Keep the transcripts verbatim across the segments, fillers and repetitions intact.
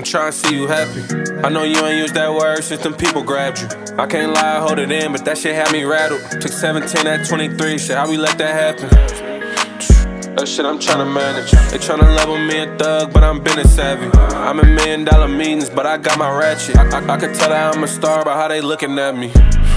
tryna see you happy. I know you ain't used that word since them people grabbed you. I can't lie, hold it in, but that shit had me rattled. Took seventeen at twenty-three, shit, how we let that happen? That shit I'm tryna manage. They tryna level me a thug, but I'm business savvy. I'm in million dollar meetings, but I got my ratchet. I, I, I could tell that I'm a star by how they looking at me.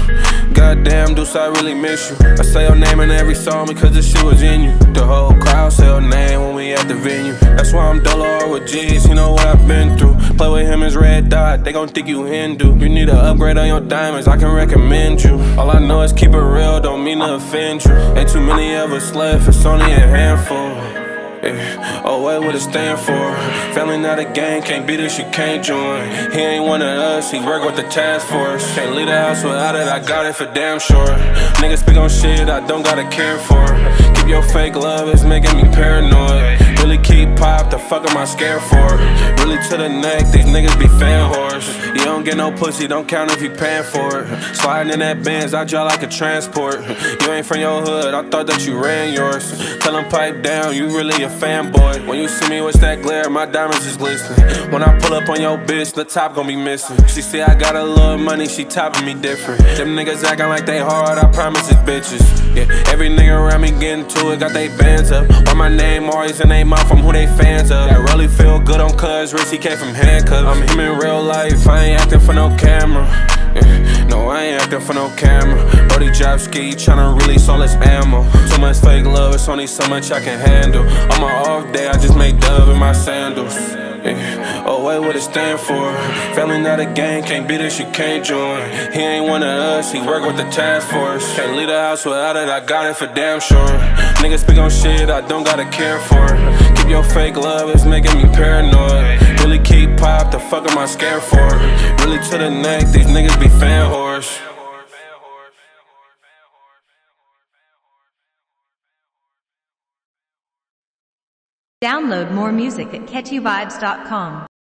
Goddamn, Deuce, I really miss you. I say your name in every song because this shit was in you. The whole crowd say your name when we at the venue. That's why I'm Dollar with G's, you know what I've been through. Play with him as Red Dot, they gon' think you Hindu. You need an upgrade on your diamonds, I can recommend you. All I know is keep it real, don't mean to offend you. Ain't too many of us left, it's only a handful. Yeah. Oh, what would it stand for? Family not a gang, can't beat us, you can't join. He ain't one of us, he work with the task force. Can't leave the house without it, I got it for damn sure. Niggas speak on shit I don't gotta care for. Keep your fake love, it's making me paranoid. Really keep pop, the fuck am I scared for? Really to the neck, these niggas be fan whores. You don't get no pussy, don't count if you paying for it. Sliding in that Benz, I drive like a transport. You ain't from your hood, I thought that you ran yours. Tell them pipe down, you really a fanboy. When you see me with that glare, my diamonds is glistening. When I pull up on your bitch, the top gon' be missing. She say I got a little money, she topping me different. Them niggas acting like they hard, I promise it's bitches. Yeah, every nigga around me getting to it, got they bands up. Why my name always in they mouth, I'm who they fans of. That really feel good on cuz, Rich, he came from handcuffs. I'm him in real life, I ain't acting for no camera. Yeah, no, I ain't acting for no camera. Brody drop ski, tryna release all this ammo. Too much fake love, it's only so much I can handle. On my off day, I just make dub in my sandals. Yeah. Oh, wait, what it stand for? Family not a gang, can't beat us, you can't join. He ain't one of us, he work with the task force. Can't leave the house without it, I got it for damn sure. Niggas speak on shit I don't gotta care for. Keep your fake love, it's making me paranoid. Really keep pop, the fuck am I scared for? Really to the neck, these niggas be fan whores. Download more music at catchy vibes dot com.